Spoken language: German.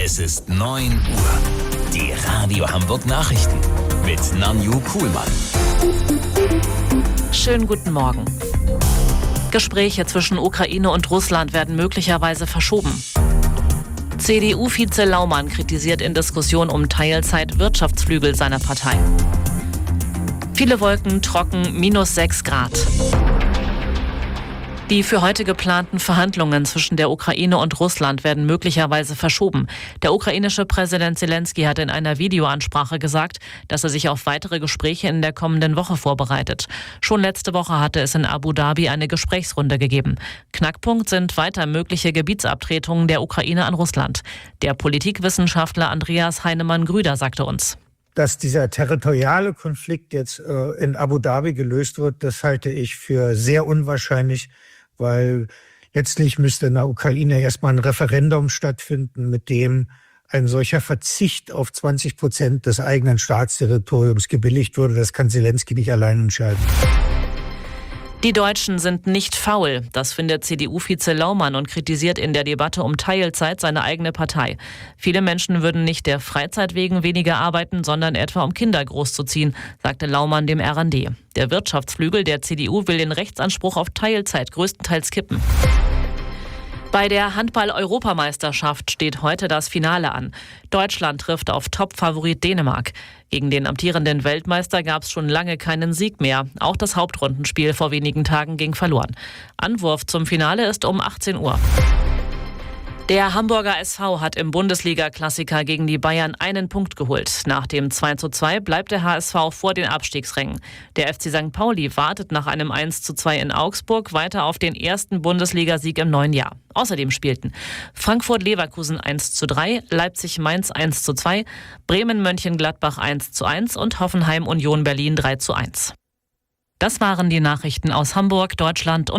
Es ist 9 Uhr. Die Radio Hamburg Nachrichten mit Nanju Kuhlmann. Schönen guten Morgen. Gespräche zwischen Ukraine und Russland werden möglicherweise verschoben. CDU-Vize Laumann kritisiert in Diskussion um Teilzeit Wirtschaftsflügel seiner Partei. Viele Wolken, trocken, -6 Grad. Die für heute geplanten Verhandlungen zwischen der Ukraine und Russland werden möglicherweise verschoben. Der ukrainische Präsident Zelensky hat in einer Videoansprache gesagt, dass er sich auf weitere Gespräche in der kommenden Woche vorbereitet. Schon letzte Woche hatte es in Abu Dhabi eine Gesprächsrunde gegeben. Knackpunkt sind weiter mögliche Gebietsabtretungen der Ukraine an Russland. Der Politikwissenschaftler Andreas Heinemann-Grüder sagte uns: Dass dieser territoriale Konflikt jetzt in Abu Dhabi gelöst wird, das halte ich für sehr unwahrscheinlich, weil letztlich müsste in der Ukraine erstmal ein Referendum stattfinden, mit dem ein solcher Verzicht auf 20% des eigenen Staatsterritoriums gebilligt würde. Das kann Zelensky nicht allein entscheiden. Die Deutschen sind nicht faul, das findet CDU-Vize Laumann und kritisiert in der Debatte um Teilzeit seine eigene Partei. Viele Menschen würden nicht der Freizeit wegen weniger arbeiten, sondern etwa um Kinder großzuziehen, sagte Laumann dem RND. Der Wirtschaftsflügel der CDU will den Rechtsanspruch auf Teilzeit größtenteils kippen. Bei der Handball-Europameisterschaft steht heute das Finale an. Deutschland trifft auf Top-Favorit Dänemark. Gegen den amtierenden Weltmeister gab es schon lange keinen Sieg mehr. Auch das Hauptrundenspiel vor wenigen Tagen ging verloren. Anwurf zum Finale ist um 18 Uhr. Der Hamburger SV hat im Bundesliga-Klassiker gegen die Bayern einen Punkt geholt. Nach dem 2:2 bleibt der HSV vor den Abstiegsrängen. Der FC St. Pauli wartet nach einem 1:2 in Augsburg weiter auf den ersten Bundesligasieg im neuen Jahr. Außerdem spielten Frankfurt-Leverkusen 1:3, Leipzig-Mainz 1:2, Bremen-Mönchengladbach 1:1 und Hoffenheim-Union Berlin 3:1. Das waren die Nachrichten aus Hamburg, Deutschland und